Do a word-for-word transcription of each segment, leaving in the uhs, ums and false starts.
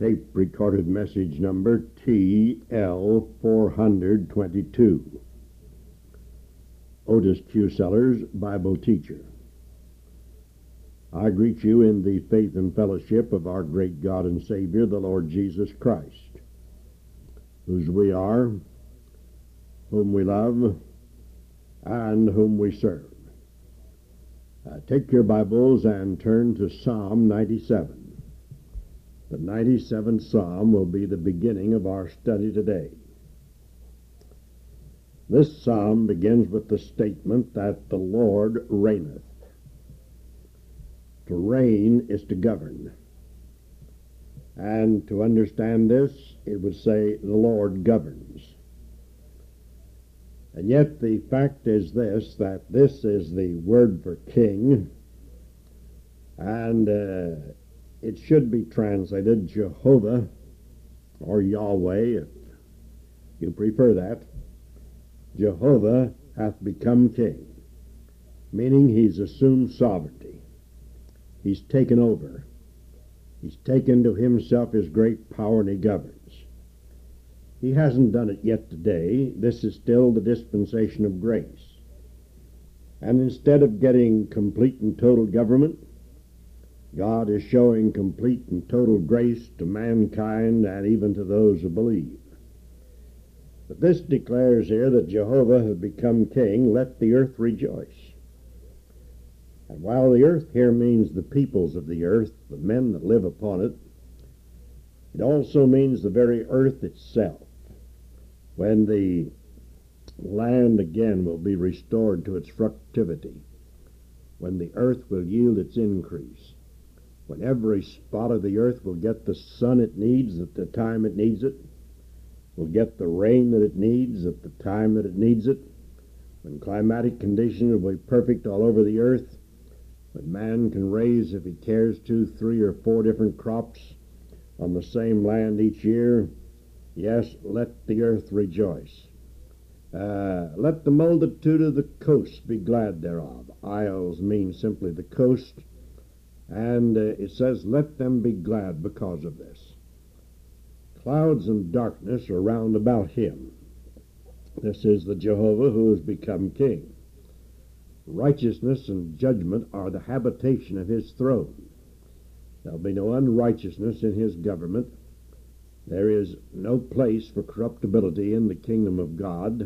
tape recorded message number T L four twenty-two. Otis Q. Sellers, Bible teacher. I greet you in the faith and fellowship of our great God and Savior, the Lord Jesus Christ, whose we are, whom we love, and whom we serve. Uh, take your Bibles and turn to Psalm ninety-seven. The ninety-seventh Psalm will be the beginning of our study today. This psalm begins with the statement that the Lord reigneth. To reign is to govern. And to understand this, it would say the Lord governs. And yet the fact is this, that this is the word for king, and uh, it should be translated Jehovah or Yahweh, if you prefer that. Jehovah hath become king, meaning he's assumed sovereignty. He's taken over. He's taken to himself his great power, and he governs. He hasn't done it yet today. This is still the dispensation of grace. And instead of getting complete and total government, God is showing complete and total grace to mankind and even to those who believe. But this declares here that Jehovah has become king, let the earth rejoice. And while the earth here means the peoples of the earth, the men that live upon it, it also means the very earth itself. When the land again will be restored to its fructivity, when the earth will yield its increase, when every spot of the earth will get the sun it needs at the time it needs it, will get the rain that it needs at the time that it needs it, when climatic conditions will be perfect all over the earth, when man can raise, if he cares to, three or four different crops on the same land each year, yes, let the earth rejoice. Uh, let the multitude of the coasts be glad thereof. Isles mean simply the coast. And uh, it says, let them be glad because of this. Clouds and darkness are round about him. This is the Jehovah who has become king. Righteousness and judgment are the habitation of his throne. There'll be no unrighteousness in his government. There is no place for corruptibility in the kingdom of God.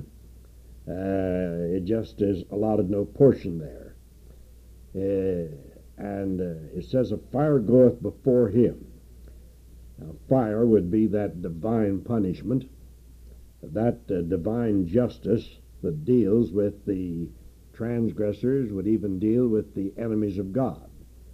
Uh, it just is allotted no portion there. Uh, and uh, it says, a fire goeth before him. Now, fire would be that divine punishment, that uh, divine justice that deals with the transgressors, would even deal with the enemies of God.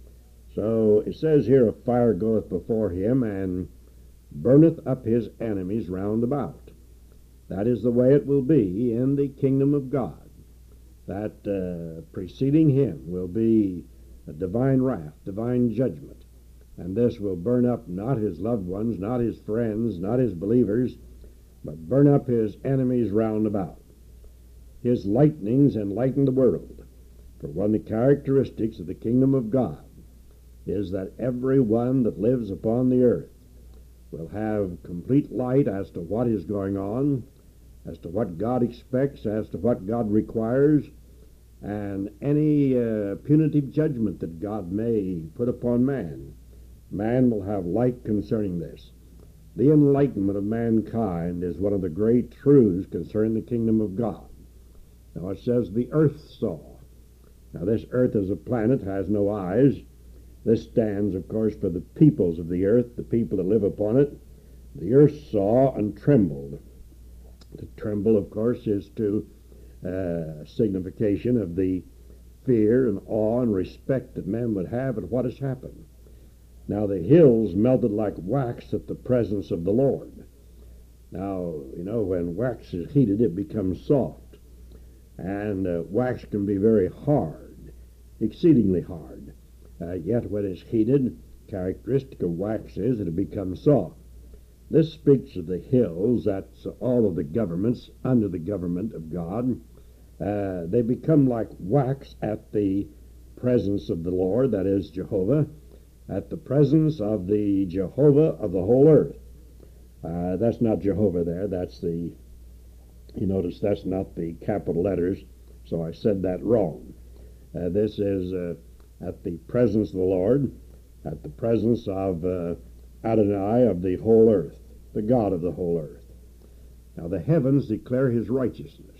So it says here, a fire goeth before him, and burneth up his enemies round about. That is the way it will be in the kingdom of God. That uh, preceding him will be a divine wrath, divine judgment. And this will burn up not his loved ones, not his friends, not his believers, but burn up his enemies round about. His lightnings enlighten the world. For one of the characteristics of the kingdom of God is that every one that lives upon the earth will have complete light as to what is going on, as to what God expects, as to what God requires, and any uh, punitive judgment that God may put upon man. Man will have light concerning this. The enlightenment of mankind is one of the great truths concerning the kingdom of God. Now it says the earth saw. Now this earth as a planet has no eyes. This stands, of course, for the peoples of the earth, the people that live upon it. The earth saw and trembled. To tremble, of course, is to uh, signification of the fear and awe and respect that men would have at what has happened. Now the hills melted like wax at the presence of the Lord. Now, you know, when wax is heated, it becomes soft. And uh, wax can be very hard, exceedingly hard. Uh, yet when it's heated, characteristic of wax is that it becomes soft. This speaks of the hills, that's all of the governments under the government of God. Uh, they become like wax at the presence of the Lord, that is Jehovah, at the presence of the Jehovah of the whole earth. Uh, that's not Jehovah there. That's the, you notice that's not the capital letters, so I said that wrong. Uh, this is uh, at the presence of the Lord, at the presence of uh, Adonai of the whole earth, the God of the whole earth. Now the heavens declare his righteousness.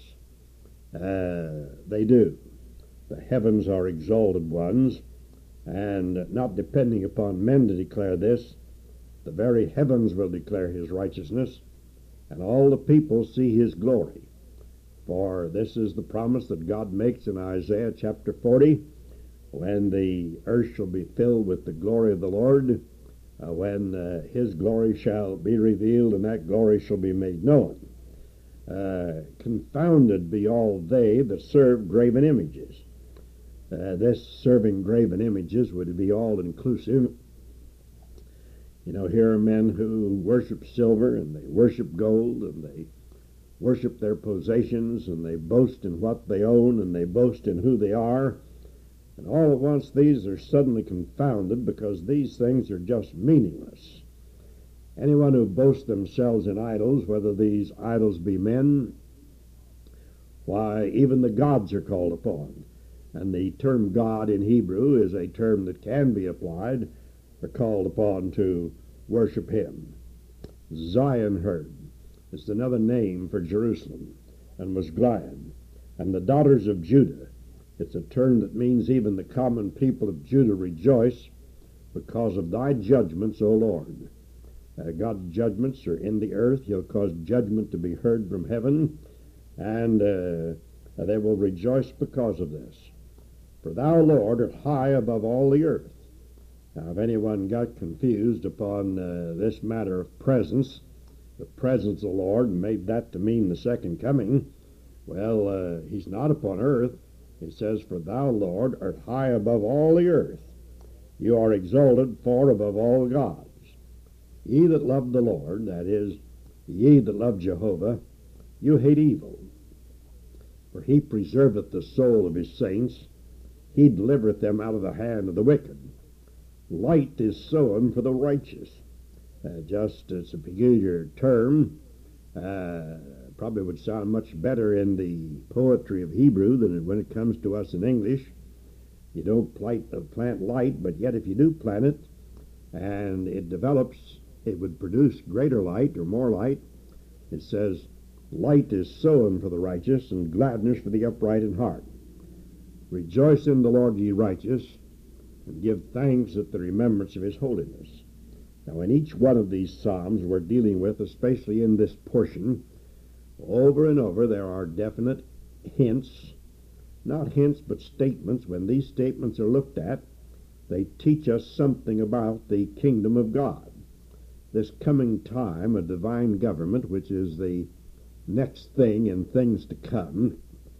Uh, they do. The heavens are exalted ones, and not depending upon men to declare this, the very heavens will declare his righteousness, and all the people see his glory. For this is the promise that God makes in Isaiah chapter forty, when the earth shall be filled with the glory of the Lord, uh, when uh, his glory shall be revealed, and that glory shall be made known. Uh, confounded be all they that serve graven images. Uh, this serving graven images would be all inclusive. You know, here are men who worship silver, and they worship gold, and they worship their possessions, and they boast in what they own, and they boast in who they are. And all at once these are suddenly confounded because these things are just meaningless. Anyone who boasts themselves in idols, whether these idols be men, why, even the gods are called upon. And the term God in Hebrew is a term that can be applied or called upon to worship him. Zion heard is another name for Jerusalem, and was glad. And the daughters of Judah, it's a term that means even the common people of Judah rejoice because of thy judgments, O Lord. Uh, God's judgments are in the earth. He'll cause judgment to be heard from heaven, and uh, they will rejoice because of this. For thou, Lord, art high above all the earth. Now, if anyone got confused upon uh, this matter of presence, the presence of the Lord, and made that to mean the second coming, well, uh, he's not upon earth. It says, for thou, Lord, art high above all the earth. You are exalted far above all gods. Ye that love the Lord, that is, ye that love Jehovah, you hate evil. For he preserveth the soul of his saints. He delivereth them out of the hand of the wicked. Light is sown for the righteous. Uh, just, it's a peculiar term. Uh, probably would sound much better in the poetry of Hebrew than when it comes to us in English. You don't plant, uh, plant light, but yet if you do plant it, and it develops, it would produce greater light or more light. It says, light is sown for the righteous, and gladness for the upright in heart. Rejoice in the Lord, ye righteous, and give thanks at the remembrance of his holiness. Now, in each one of these psalms we're dealing with, especially in this portion, over and over there are definite hints, not hints but statements. When these statements are looked at, they teach us something about the kingdom of God. This coming time, a divine government, which is the next thing in things to come.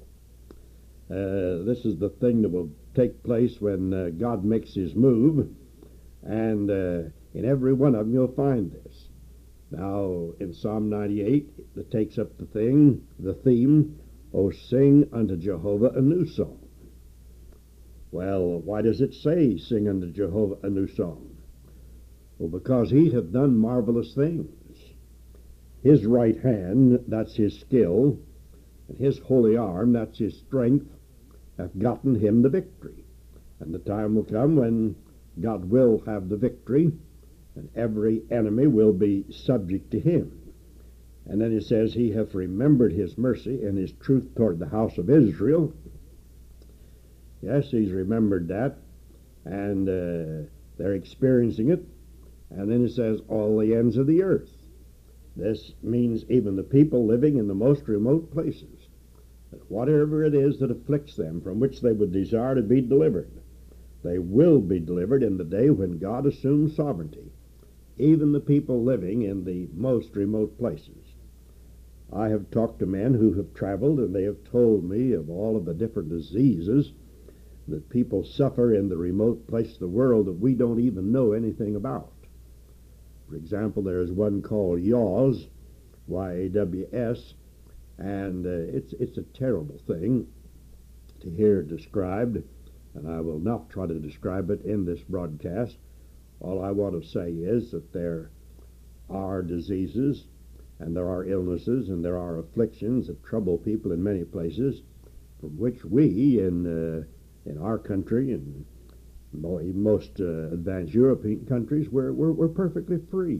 Uh, this is the thing that will take place when uh, God makes his move, and uh, in every one of them you'll find this. Now, in Psalm ninety-eight, it takes up the thing, the theme, O sing unto Jehovah a new song. Well, why does it say, sing unto Jehovah a new song? Well, because he hath done marvelous things. His right hand, that's his skill, and his holy arm, that's his strength, hath gotten him the victory. And the time will come when God will have the victory, and every enemy will be subject to him. And then it says, he hath remembered his mercy and his truth toward the house of Israel. Yes, he's remembered that, and uh, they're experiencing it. And then it says, all the ends of the earth. This means even the people living in the most remote places, that whatever it is that afflicts them, from which they would desire to be delivered, they will be delivered in the day when God assumes sovereignty, even the people living in the most remote places. I have talked to men who have traveled, and they have told me of all of the different diseases that people suffer in the remote place of the world that we don't even know anything about. For example, there is one called yaws, Y A W S, and uh, it's, it's a terrible thing to hear described, and I will not try to describe it in this broadcast, All I want to say is that there are diseases, and there are illnesses, and there are afflictions that trouble people in many places, from which we in uh, in our country and most uh, advanced European countries, we're, we're, we're perfectly free.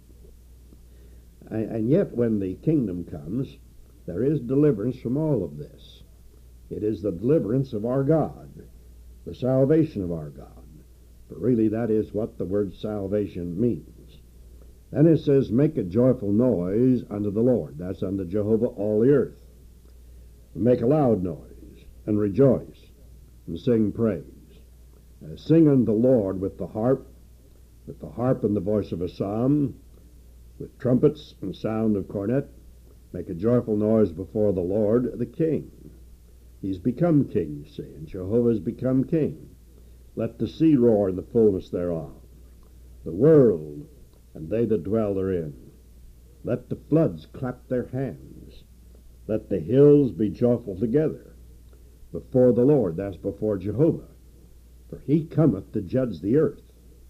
And, and yet when the kingdom comes, there is deliverance from all of this. It is the deliverance of our God, the salvation of our God. But really that is what the word salvation means. Then it says, make a joyful noise unto the Lord. That's unto Jehovah all the earth. Make a loud noise, and rejoice, and sing praise. Uh, sing unto the Lord with the harp, with the harp and the voice of a psalm, with trumpets and sound of cornet. Make a joyful noise before the Lord, the King. He's become king, you see, and Jehovah has become king. Let the sea roar in the fullness thereof, the world and they that dwell therein. Let the floods clap their hands. Let the hills be joyful together before the Lord, that's before Jehovah. For he cometh to judge the earth.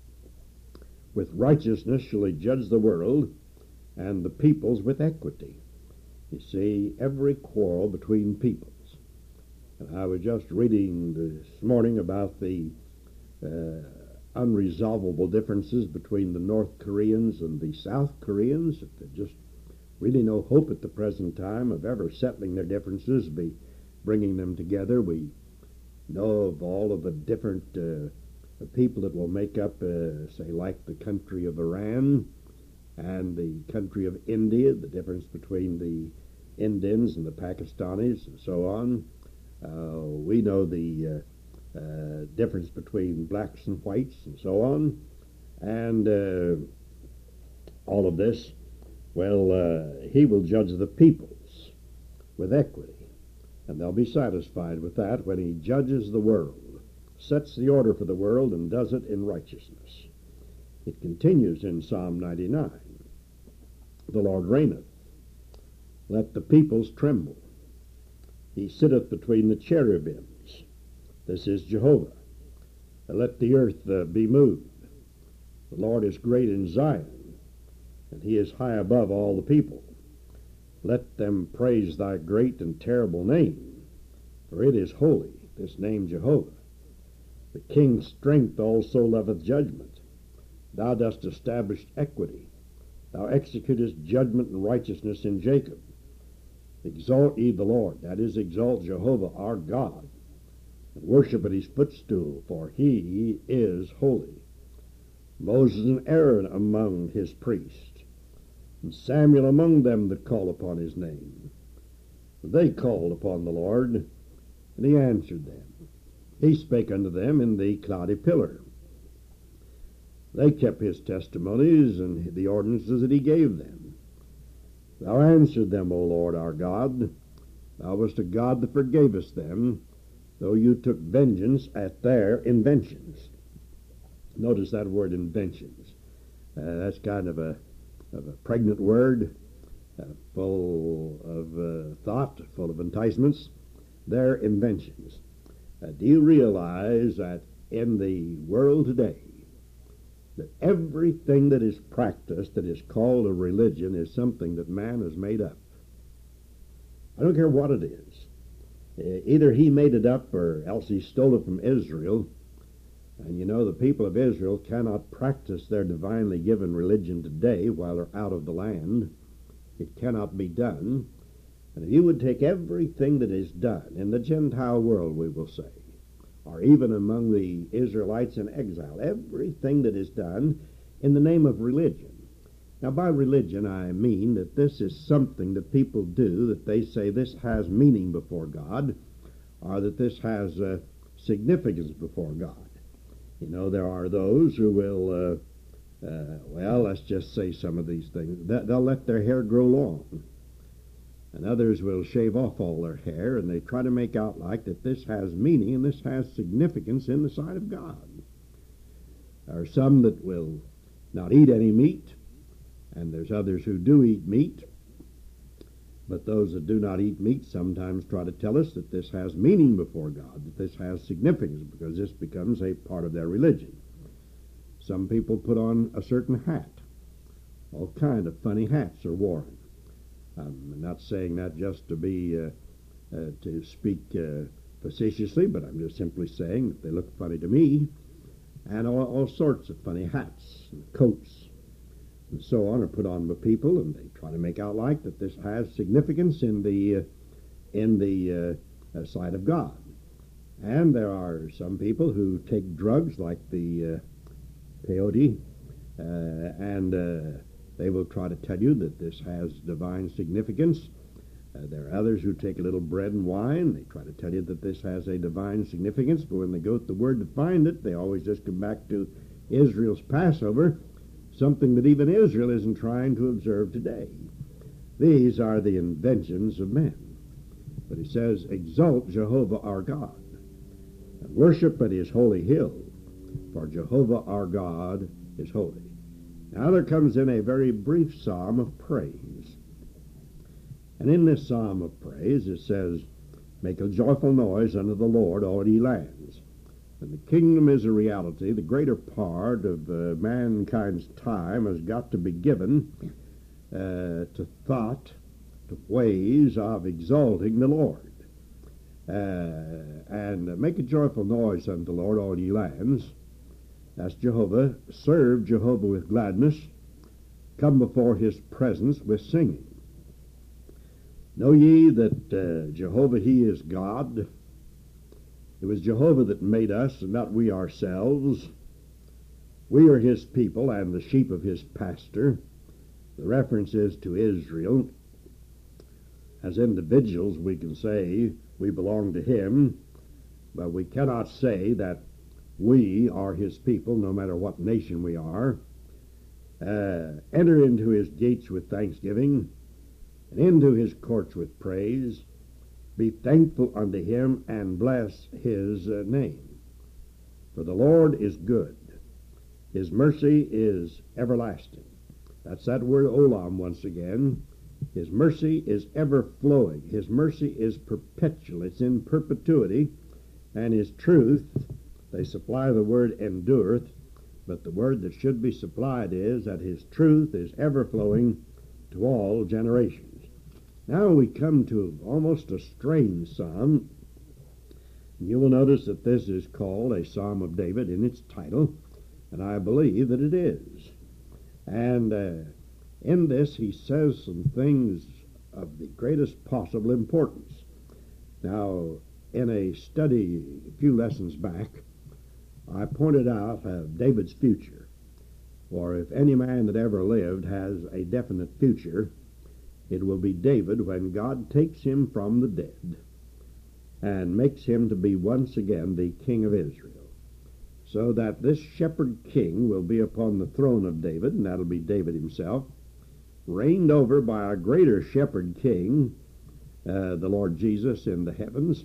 With righteousness shall he judge the world, and the peoples with equity. You see, every quarrel between peoples. And I was just reading this morning about the uh, unresolvable differences between the North Koreans and the South Koreans. There's just really no hope at the present time of ever settling their differences, be bringing them together. We know of all of the different uh, people that will make up, uh, say, like the country of Iran and the country of India, the difference between the Indians and the Pakistanis and so on. Uh, we know the uh, uh, difference between blacks and whites and so on. And uh, all of this, well, uh, he will judge the peoples with equity. And they'll be satisfied with that when he judges the world, sets the order for the world, and does it in righteousness. It continues in Psalm ninety-nine. The Lord reigneth. Let the peoples tremble. He sitteth between the cherubims. This is Jehovah. Let the earth uh, be moved. The Lord is great in Zion, and he is high above all the people. Let them praise thy great and terrible name, for it is holy, this name Jehovah. The king's strength also loveth judgment. Thou dost establish equity. Thou executest judgment and righteousness in Jacob. Exalt ye the Lord, that is, exalt Jehovah our God, and worship at his footstool, for he is holy. Moses and Aaron among his priests, and Samuel among them that call upon his name. They called upon the Lord, and he answered them. He spake unto them in the cloudy pillar. They kept his testimonies and the ordinances that he gave them. Thou answered them, O Lord our God. Thou wast a God that forgavest them, though you took vengeance at their inventions. Notice that word, inventions. Uh, that's kind of a, of a pregnant word, uh, full of uh, thought, full of enticements. Their inventions. Uh, do you realize that in the world today, that everything that is practiced that is called a religion is something that man has made up? I don't care what it is. Uh, either he made it up or else he stole it from Israel. And you know, the people of Israel cannot practice their divinely given religion today while they're out of the land. It cannot be done. And if you would take everything that is done in the Gentile world, we will say, or even among the Israelites in exile, everything that is done in the name of religion. Now, by religion, I mean that this is something that people do, that they say this has meaning before God, or that this has uh, significance before God. You know, there are those who will, uh, uh, well, let's just say some of these things. They'll let their hair grow long. And others will shave off all their hair, and they try to make out like that this has meaning and this has significance in the sight of God. There are some that will not eat any meat, and there's others who do eat meat. But those that do not eat meat sometimes try to tell us that this has meaning before God, that this has significance, because this becomes a part of their religion. Some people put on a certain hat. All kind of funny hats are worn. I'm not saying that just to be uh, uh, to speak uh, facetiously, but I'm just simply saying that they look funny to me. And all, all sorts of funny hats and coats and so on are put on by people, and they try to make out like that this has significance in the uh, in the uh, uh, sight of God. And there are some people who take drugs like the uh, peyote, uh, and uh, they will try to tell you that this has divine significance. Uh, there are others who take a little bread and wine. They try to tell you that this has a divine significance, but when they go to the Word to find it, they always just come back to Israel's Passover, something that even Israel isn't trying to observe today. These are the inventions of men. But he says, exalt Jehovah our God, and worship at his holy hill, for Jehovah our God is holy. Now there comes in a very brief psalm of praise. And in this psalm of praise it says, make a joyful noise unto the Lord, all ye lands. And the kingdom is a reality. The greater part of uh, mankind's time has got to be given uh, to thought, to ways of exalting the Lord. Uh, and uh, make a joyful noise unto the Lord, all ye lands. That's Jehovah. Serve Jehovah with gladness. Come before his presence with singing. Know ye that uh, Jehovah, he is God. It was Jehovah that made us, and not we ourselves. We are his people and the sheep of his pasture. The reference is to Israel. As individuals, we can say we belong to him, but we cannot say that we are his people, no matter what nation we are. Uh, enter into his gates with thanksgiving, and into his courts with praise. Be thankful unto him, and bless his uh, name. For the Lord is good. His mercy is everlasting. That's that word olam once again. His mercy is ever flowing. His mercy is perpetual. It's in perpetuity. And his truth, they supply the word endureth, but the word that should be supplied is that his truth is ever flowing to all generations. Now we come to almost a strange psalm. You will notice that this is called a Psalm of David in its title, and I believe that it is. And uh, in this he says some things of the greatest possible importance. Now, in a study a few lessons back, I pointed out uh, David's future. For if any man that ever lived has a definite future, it will be David when God takes him from the dead and makes him to be once again the king of Israel. So that this shepherd king will be upon the throne of David, and that'll be David himself, reigned over by a greater shepherd king, uh, the Lord Jesus in the heavens.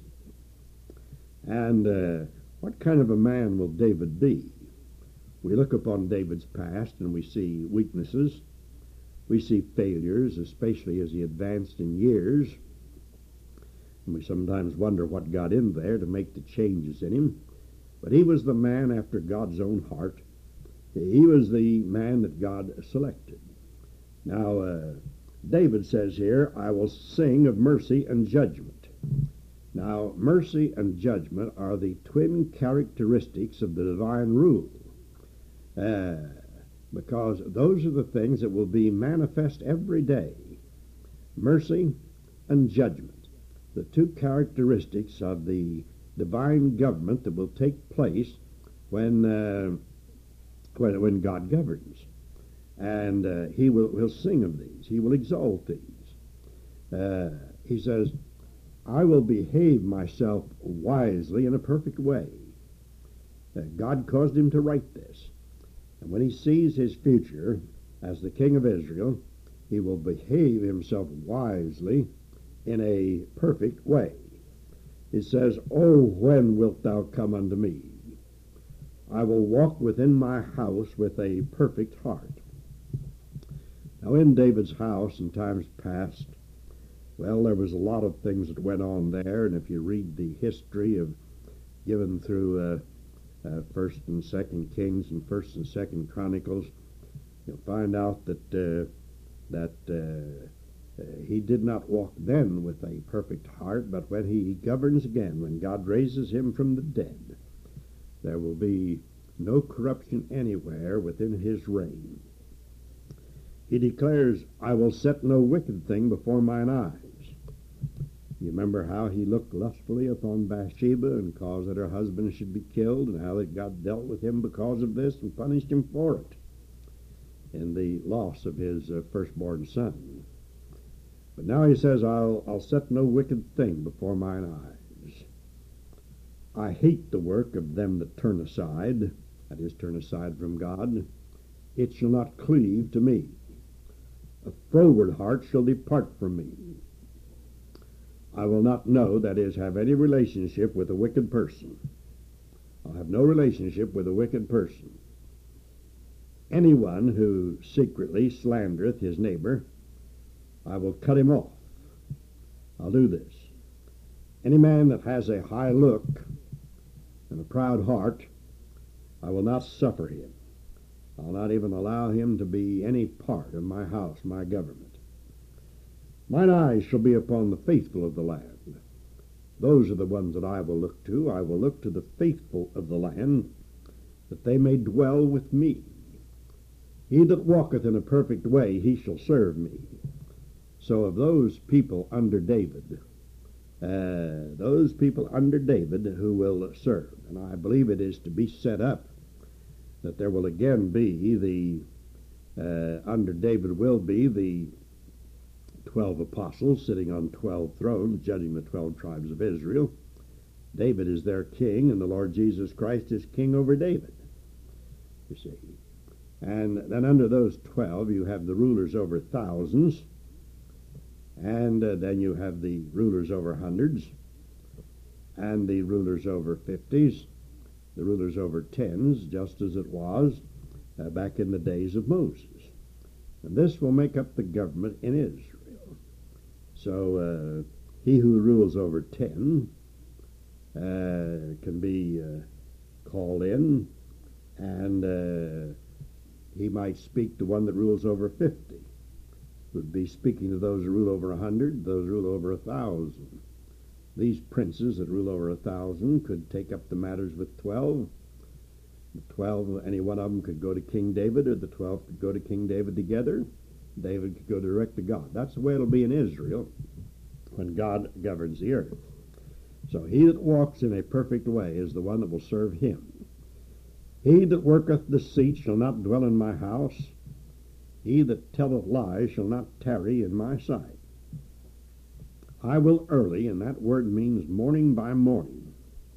And uh, what kind of a man will David be? We look upon David's past and we see weaknesses. We see failures, especially as he advanced in years. And we sometimes wonder what got in there to make the changes in him. But he was the man after God's own heart. He was the man that God selected. Now, uh, David says here, I will sing of mercy and judgment. Now, mercy and judgment are the twin characteristics of the divine rule. Uh, because those are the things that will be manifest every day. Mercy and judgment, the two characteristics of the divine government that will take place when uh, when, when God governs. And uh, he will will sing of these. He will exalt these. Uh, he says, I will behave myself wisely in a perfect way. Uh, God caused him to write this. And when he sees his future as the king of Israel, he will behave himself wisely in a perfect way. It says, Oh, when wilt thou come unto me? I will walk within my house with a perfect heart. Now, in David's house in times past, well, there was a lot of things that went on there, and if you read the history of given through uh, uh, First and Second Kings and First and Second Chronicles, you'll find out that uh, that uh, uh, he did not walk then with a perfect heart, but when he governs again, when God raises him from the dead, there will be no corruption anywhere within his reign. He declares, I will set no wicked thing before mine eyes. You remember how he looked lustfully upon Bathsheba and caused that her husband should be killed, and how that God dealt with him because of this and punished him for it in the loss of his uh, firstborn son. But now he says, I'll, I'll set no wicked thing before mine eyes. I hate the work of them that turn aside, that is, turn aside from God. It shall not cleave to me. A froward heart shall depart from me. I will not know, that is, have any relationship with a wicked person. I'll have no relationship with a wicked person. Anyone who secretly slandereth his neighbor, I will cut him off. I'll do this. Any man that has a high look and a proud heart, I will not suffer him. I'll not even allow him to be any part of my house, my government. Mine eyes shall be upon the faithful of the land. Those are the ones that I will look to. I will look to the faithful of the land, that they may dwell with me. He that walketh in a perfect way, he shall serve me. So of those people under David, uh, those people under David who will serve, and I believe it is to be set up that there will again be the, uh, under David will be the twelve apostles sitting on twelve thrones, judging the twelve tribes of Israel. David is their king, and the Lord Jesus Christ is king over David, you see. And then under those twelve, you have the rulers over thousands, and uh, then you have the rulers over hundreds, and the rulers over fifties, the rulers over tens, just as it was uh, back in the days of Moses. And this will make up the government in Israel. So uh, he who rules over ten uh, can be uh, called in, and uh, he might speak to one that rules over fifty. Would be speaking to those who rule over a hundred, those who rule over a thousand. These princes that rule over a thousand could take up the matters with twelve. The twelve, any one of them could go to King David, or the twelve could go to King David together. David could go direct to God. That's the way it'll be in Israel when God governs the earth. So he that walks in a perfect way is the one that will serve him. He that worketh deceit shall not dwell in my house. He that telleth lies shall not tarry in my sight. I will early, and that word means morning by morning.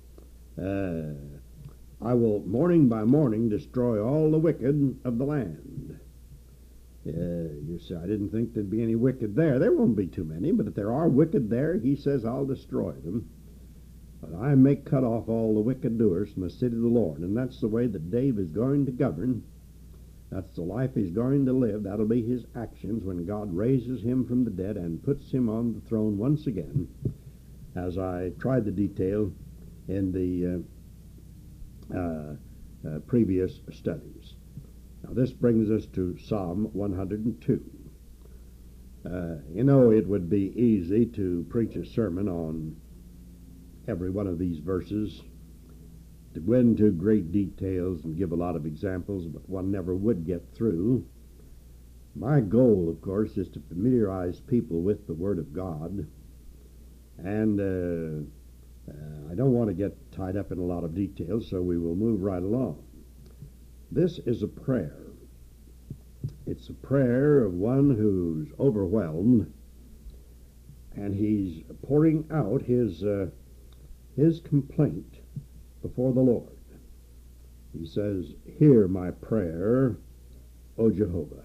Uh, I will morning by morning destroy all the wicked of the land. Uh, you say, I didn't think there'd be any wicked there. There won't be too many, but if there are wicked there, he says, I'll destroy them. But I may cut off all the wicked doers from the city of the Lord. And that's the way that Dave is going to govern. That's the life he's going to live. That'll be his actions when God raises him from the dead and puts him on the throne once again, as I tried to detail in the uh, uh, uh, previous studies. Now this brings us to Psalm one hundred two. Uh, you know, it would be easy to preach a sermon on every one of these verses, to go into great details and give a lot of examples, but one never would get through. My goal, of course, is to familiarize people with the Word of God, and uh, uh, I don't want to get tied up in a lot of details, so we will move right along. This is a prayer. It's a prayer of one who's overwhelmed, and he's pouring out his uh, his complaint before the Lord. He says, hear my prayer, O Jehovah,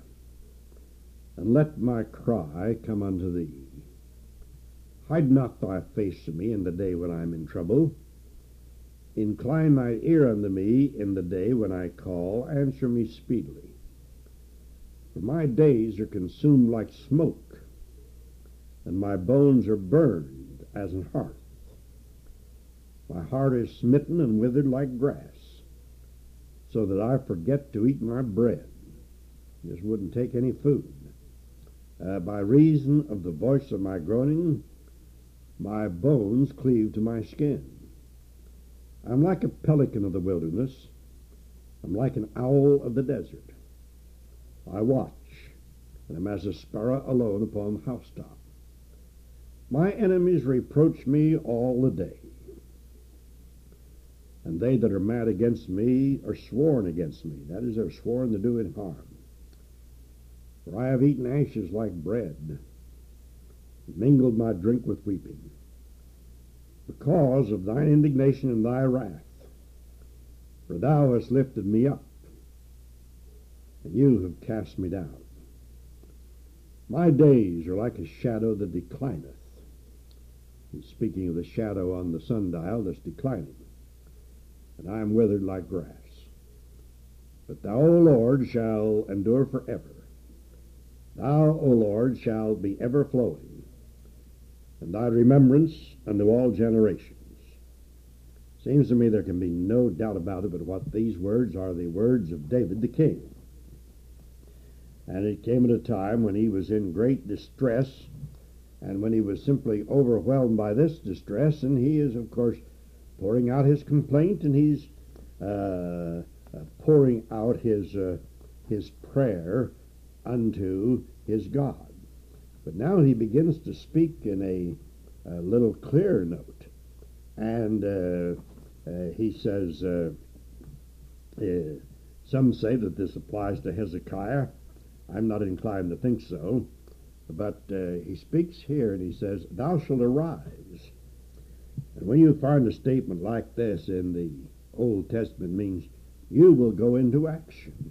and let my cry come unto thee. Hide not thy face from me in the day when I am in trouble. Incline thy ear unto me in the day when I call. Answer me speedily. For my days are consumed like smoke, and my bones are burned as an hearth. My heart is smitten and withered like grass. so that I forget to eat my bread. Just wouldn't take any food. Uh, by reason of the voice of my groaning, my bones cleave to my skin. I'm like a pelican of the wilderness. I'm like an owl of the desert. I watch, and am as a sparrow alone upon the housetop. My enemies reproach me all the day, and they that are mad against me are sworn against me. That is, they're sworn to do it harm. For I have eaten ashes like bread, and mingled my drink with weeping, because of thine indignation and thy wrath. For thou hast lifted me up, and you have cast me down. My days are like a shadow that declineth. He's speaking of the shadow on the sundial that's declining. And I am withered like grass. But thou, O Lord, shall endure forever. Thou, O Lord, shall be ever flowing, and thy remembrance unto all generations. Seems to me there can be no doubt about it, but what these words are the words of David the king. And it came at a time when he was in great distress, and when he was simply overwhelmed by this distress, and he is, of course, pouring out his complaint, and he's uh, uh, pouring out his uh, his prayer unto his God. But now he begins to speak in a, a little clearer note, and uh, uh, he says, uh, uh, some say that this applies to Hezekiah. I'm not inclined to think so, but uh, he speaks here and he says, thou shalt arise. And when you find a statement like this in the Old Testament, means you will go into action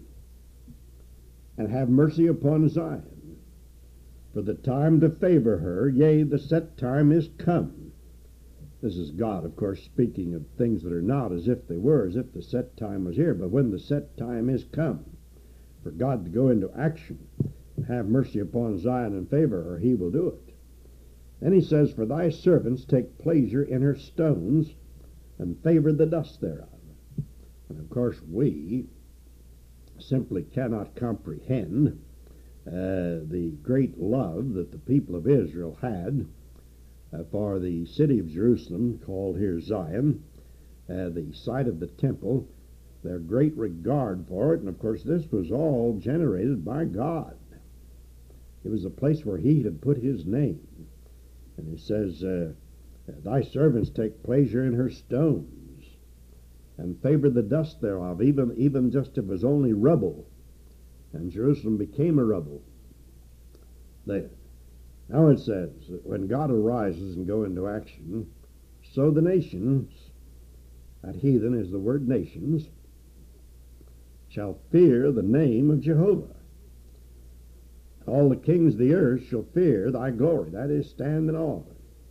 and have mercy upon Zion. For the time to favor her, yea, the set time is come. This is God, of course, speaking of things that are not as if they were, as if the set time was here. But when the set time is come for God to go into action and have mercy upon Zion and favor her, he will do it. Then he says, for thy servants take pleasure in her stones and favor the dust thereof. And of course we simply cannot comprehend uh, the great love that the people of Israel had uh, for the city of Jerusalem, called here Zion, uh, the site of the temple, their great regard for it. And of course this was all generated by God. It was a place where he had put his name. And he says, uh, thy servants take pleasure in her stones and favor the dust thereof, even, even just if it was only rubble. And Jerusalem became a rubble there. Now it says that when God arises and go into action, so the nations, that heathen is the word nations, shall fear the name of Jehovah. All the kings of the earth shall fear thy glory. That is, stand in awe.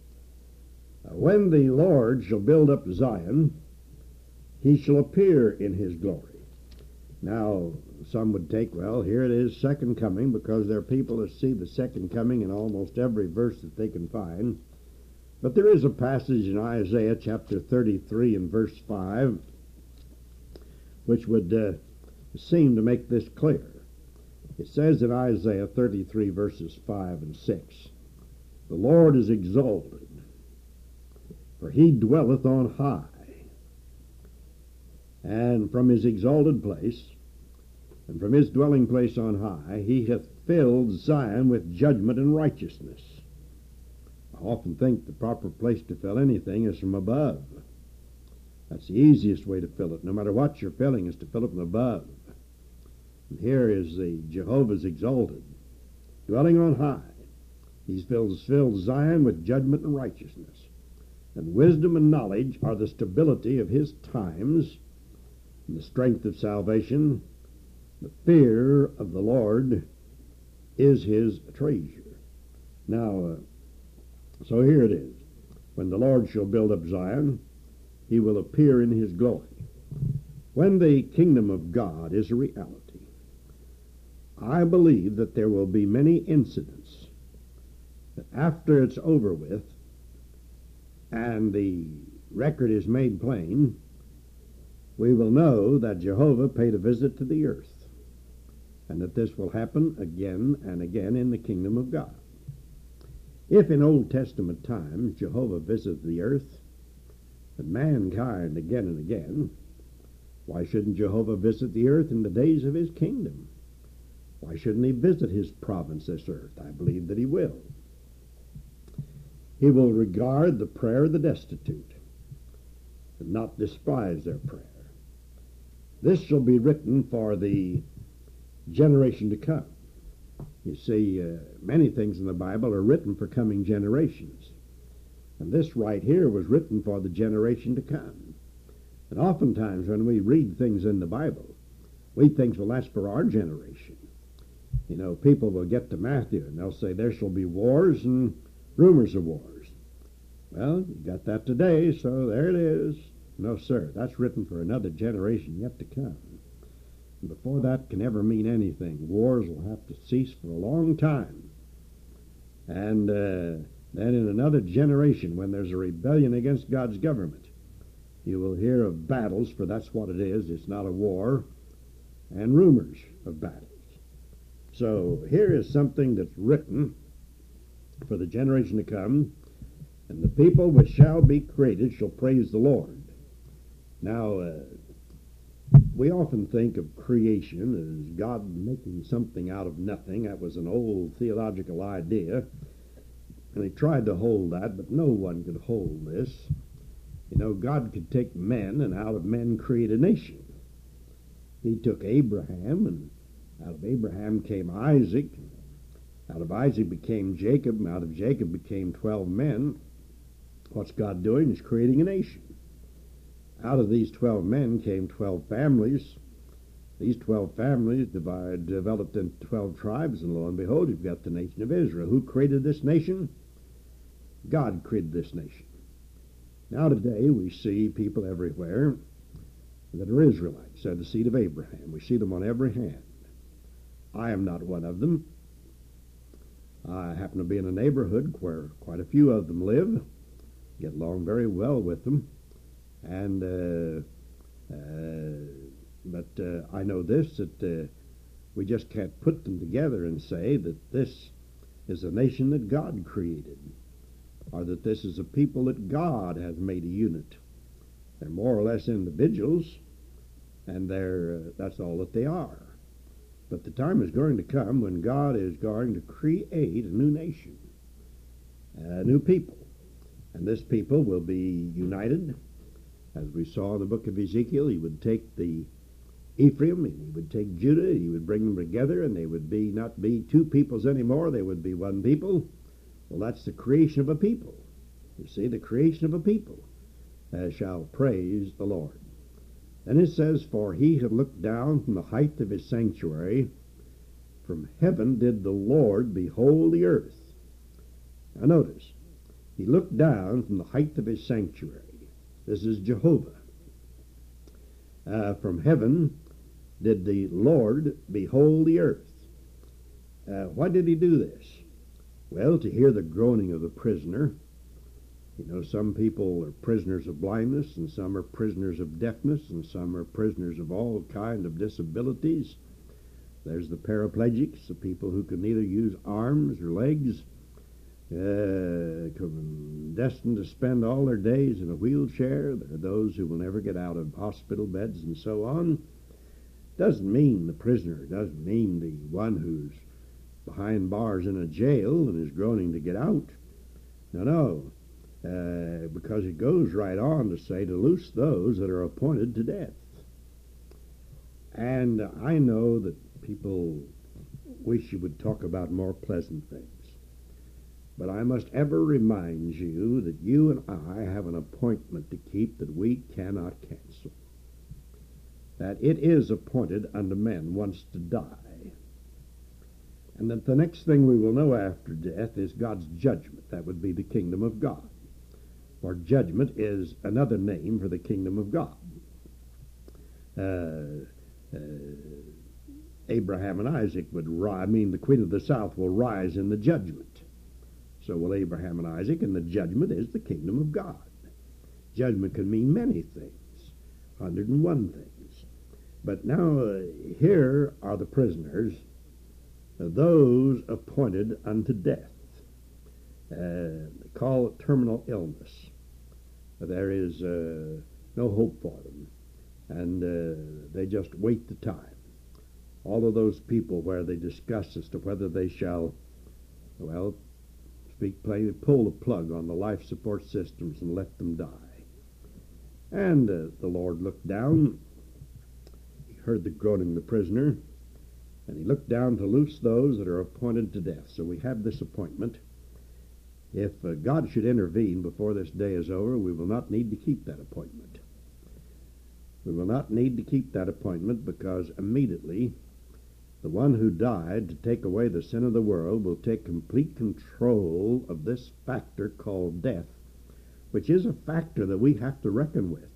When the Lord shall build up Zion, he shall appear in his glory. Now, some would take, well, here it is, second coming, because there are people that see the second coming in almost every verse that they can find. But there is a passage in Isaiah chapter thirty-three and verse five, which would uh, seem to make this clear. It says in Isaiah thirty-three, verses five and six, the Lord is exalted, for he dwelleth on high. And from his exalted place, and from his dwelling place on high, he hath filled Zion with judgment and righteousness. I often think the proper place to fill anything is from above. That's the easiest way to fill it. No matter what you're filling, is to fill it from above. And here is the Jehovah's exalted, dwelling on high. He's filled, filled Zion with judgment and righteousness. And wisdom and knowledge are the stability of his times, and the strength of salvation. The fear of the Lord is his treasure. Now, uh, so here it is. When the Lord shall build up Zion, he will appear in his glory. When the kingdom of God is a reality, I believe that there will be many incidents that after it's over with and the record is made plain, we will know that Jehovah paid a visit to the earth, and that this will happen again and again in the kingdom of God. If in Old Testament times Jehovah visited the earth and mankind again and again, why shouldn't Jehovah visit the earth in the days of his kingdom? Why shouldn't he visit his province, this earth? I believe that he will. He will regard the prayer of the destitute and not despise their prayer. This shall be written for the generation to come. You see, uh, many things in the Bible are written for coming generations. And this right here was written for the generation to come. And oftentimes when we read things in the Bible, we think, well, that's for our generation. You know, people will get to Matthew and they'll say, there shall be wars and rumors of wars. Well, you got that today, so there it is. No, sir, that's written for another generation yet to come. And before that can ever mean anything, wars will have to cease for a long time. And uh, then in another generation, when there's a rebellion against God's government, you will hear of battles, for that's what it is. It's not a war, and rumors of battles. So here is something that's written for the generation to come, and the people which shall be created shall praise the Lord. Now, uh, we often think of creation as God making something out of nothing. That was an old theological idea, and he tried to hold that, but no one could hold this. You know, God could take men, and out of men create a nation. He took Abraham, and out of Abraham came Isaac. Out of Isaac became Jacob, and out of Jacob became twelve men. What's God doing? He's creating a nation. Out of these twelve men came twelve families. These twelve families divide, developed into twelve tribes, and lo and behold, you've got the nation of Israel. Who created this nation? God created this nation. Now today we see people everywhere that are Israelites. They're the seed of Abraham. We see them on every hand. I am not one of them. I happen to be in a neighborhood where quite a few of them live, get along very well with them. And uh, uh, but uh, I know this, that uh, we just can't put them together and say that this is a nation that God created, or that this is a people that God has made a unit. They're more or less individuals, and they're uh, that's all that they are. But the time is going to come when God is going to create a new nation, a new people, and this people will be united. As we saw in the book of Ezekiel, he would take the Ephraim, and he would take Judah, he would bring them together, and they would be not be two peoples anymore, they would be one people. Well, that's the creation of a people. You see, the creation of a people uh, shall praise the Lord. And it says, for he had looked down from the height of his sanctuary, from heaven did the Lord behold the earth. Now notice, he looked down from the height of his sanctuary. This is Jehovah. Uh, from heaven did the Lord behold the earth. Uh, why did he do this? Well, to hear the groaning of the prisoner. You know, some people are prisoners of blindness, and some are prisoners of deafness, and some are prisoners of all kinds of disabilities. There's the paraplegics, the people who can neither use arms or legs, uh, destined to spend all their days in a wheelchair. There are those who will never get out of hospital beds and so on. Doesn't mean the prisoner, doesn't mean the one who's behind bars in a jail and is groaning to get out. No, no, uh, because it goes right on to say to loose those that are appointed to death. And I know that people wish you would talk about more pleasant things. But I must ever remind you that you and I have an appointment to keep that we cannot cancel. That it is appointed unto men once to die. And that the next thing we will know after death is God's judgment. That would be the kingdom of God. For judgment is another name for the kingdom of God. Uh, uh, Abraham and Isaac would rise. I mean, the queen of the south will rise in the judgment. So will Abraham and Isaac, and the judgment is the kingdom of God. Judgment can mean many things. one hundred and one things. But now uh, here are the prisoners, uh, those appointed unto death. Uh, they call it terminal illness. There is uh, no hope for them, and uh, they just wait the time. All of those people where they discuss as to whether they shall, well, speak plainly, pull the plug on the life support systems and let them die. And uh, the Lord looked down, he heard the groaning of the prisoner, and he looked down to loose those that are appointed to death. So we have this appointment. If uh, God should intervene before this day is over, we will not need to keep that appointment. We will not need to keep that appointment, because immediately the one who died to take away the sin of the world will take complete control of this factor called death, which is a factor that we have to reckon with.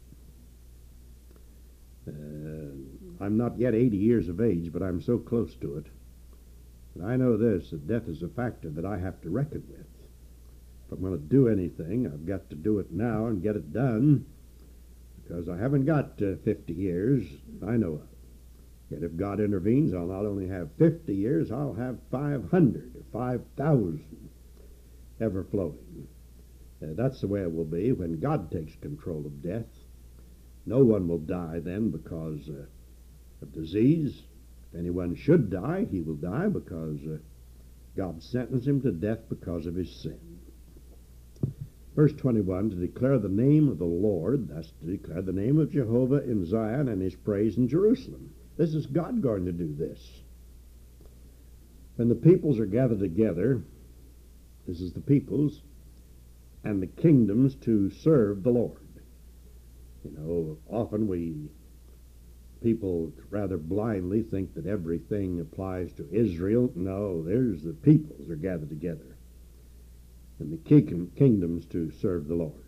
Uh, I'm not yet eighty years of age, but I'm so close to it. And I know this, that death is a factor that I have to reckon with. If I'm going to do anything, I've got to do it now and get it done, because I haven't got uh, fifty years, I know of. Yet if God intervenes, I'll not only have fifty years, I'll have five hundred or five thousand ever flowing. Uh, that's the way it will be when God takes control of death. No one will die then because uh, of disease. If anyone should die, he will die because uh, God sentenced him to death because of his sin. Verse twenty-one, to declare the name of the Lord, that's to declare the name of Jehovah in Zion and his praise in Jerusalem. This is God going to do this. When the peoples are gathered together, this is the peoples, and the kingdoms to serve the Lord. You know, often we, people rather blindly think that everything applies to Israel. No, there's the peoples are gathered together, and the king, kingdoms to serve the Lord.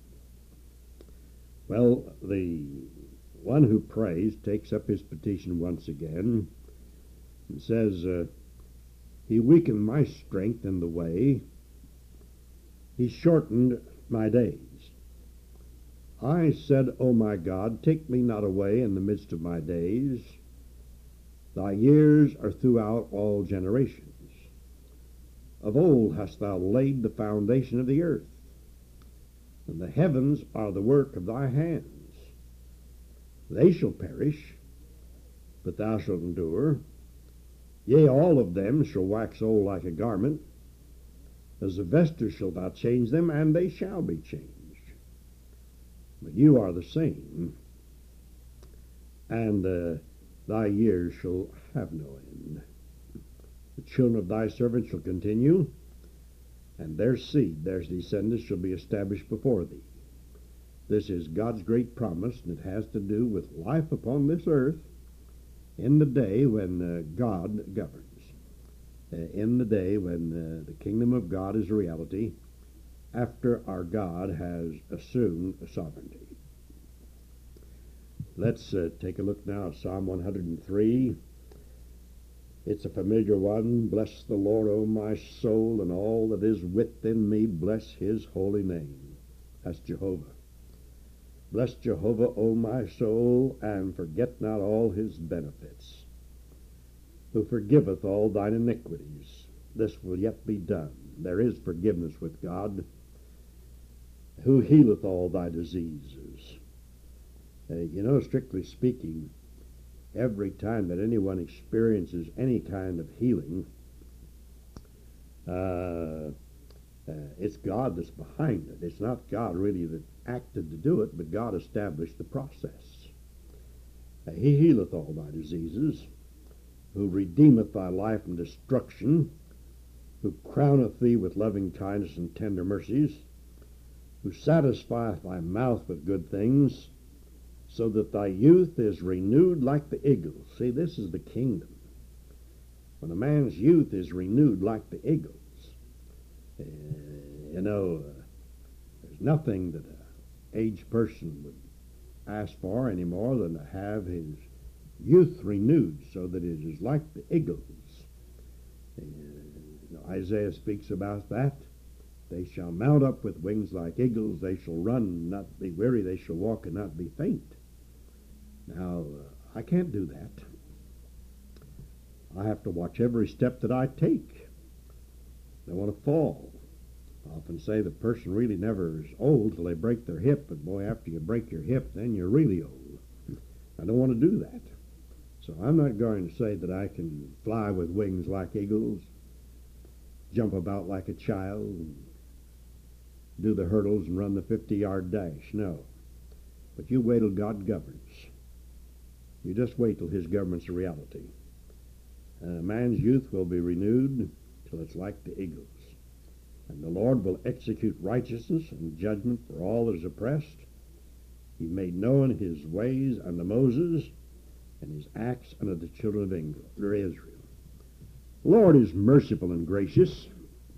Well, the one who prays takes up his petition once again and says, uh, he weakened my strength in the way. He shortened my days. I said, O my God, take me not away in the midst of my days. Thy years are throughout all generations. Of old hast thou laid the foundation of the earth, and the heavens are the work of thy hands. They shall perish, but thou shalt endure. Yea, all of them shall wax old like a garment. As a vesture shalt thou change them, and they shall be changed. But you are the same, and uh, thy years shall have no end. The children of thy servants shall continue, and their seed, their descendants, shall be established before thee. This is God's great promise, and it has to do with life upon this earth in the day when uh, God governs, uh, in the day when uh, the kingdom of God is a reality, after our God has assumed sovereignty. Let's uh, take a look now at Psalm one hundred and three. It's a familiar one. Bless the Lord, O my soul, and all that is within me. Bless his holy name. That's Jehovah. Bless Jehovah, O my soul, and forget not all his benefits, who forgiveth all thine iniquities. This will yet be done. There is forgiveness with God, who healeth all thy diseases. Uh, you know, strictly speaking, every time that anyone experiences any kind of healing, uh, uh, it's God that's behind it. It's not God really that acted to do it, but God established the process. Uh, he healeth all thy diseases, who redeemeth thy life from destruction, who crowneth thee with loving kindness and tender mercies, who satisfieth thy mouth with good things, so that thy youth is renewed like the eagles. See, this is the kingdom. When a man's youth is renewed like the eagles, uh, you know, uh, there's nothing that an aged person would ask for any more than to have his youth renewed so that it is like the eagles. Uh, you know, Isaiah speaks about that. They shall mount up with wings like eagles. They shall run and not be weary. They shall walk and not be faint. Now, uh, I can't do that. I have to watch every step that I take. I don't want to fall. I often say the person really never is old till they break their hip, but boy, after you break your hip, then you're really old. I don't want to do that. So I'm not going to say that I can fly with wings like eagles, jump about like a child, and do the hurdles and run the fifty-yard dash. No. But you wait till God governs. You just wait till his government's a reality. And a man's youth will be renewed till it's like the eagles. And the Lord will execute righteousness and judgment for all that is oppressed. He made known his ways unto Moses, and his acts unto the children of Israel. The Lord is merciful and gracious.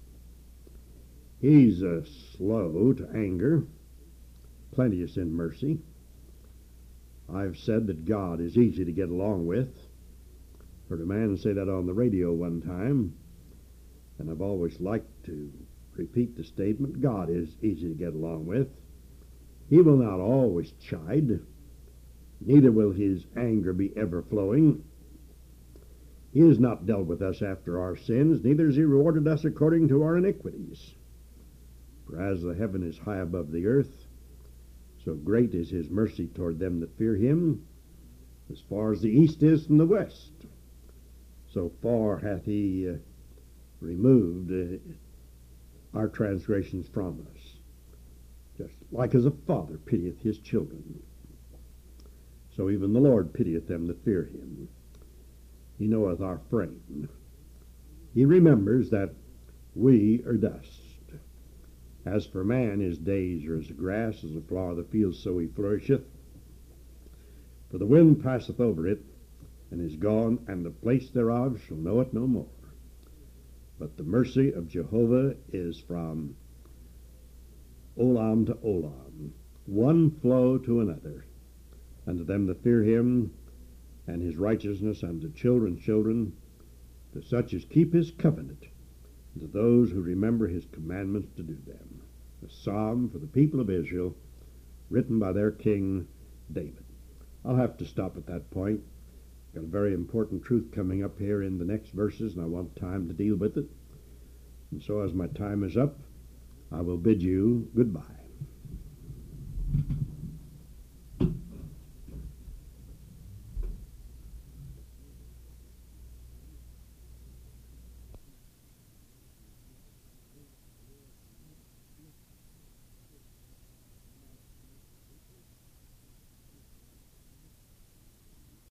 He's uh, slow to anger, plenteous in mercy. I've said that God is easy to get along with. Heard a man say that on the radio one time, and I've always liked to repeat the statement. God is easy to get along with. He will not always chide, neither will his anger be ever flowing. He has not dealt with us after our sins, neither has he rewarded us according to our iniquities. For as the heaven is high above the earth, so great is his mercy toward them that fear him. As far as the east is from the west, so far hath he uh, removed uh, our transgressions from us. Just like as a father pitieth his children, so even the Lord pitieth them that fear him. He knoweth our frame. He remembers that we are dust. As for man, his days are as the grass, as the flower of the field, so he flourisheth. For the wind passeth over it, and is gone, and the place thereof shall know it no more. But the mercy of Jehovah is from Olam to Olam, one flow to another, unto them that fear him, and his righteousness unto children's children, to such as keep his covenant, and to those who remember his commandments to do them. A psalm for the people of Israel, written by their king David. I'll have to stop at that point. Got a very important truth coming up here in the next verses, and I want time to deal with it. And so as my time is up, I will bid you goodbye.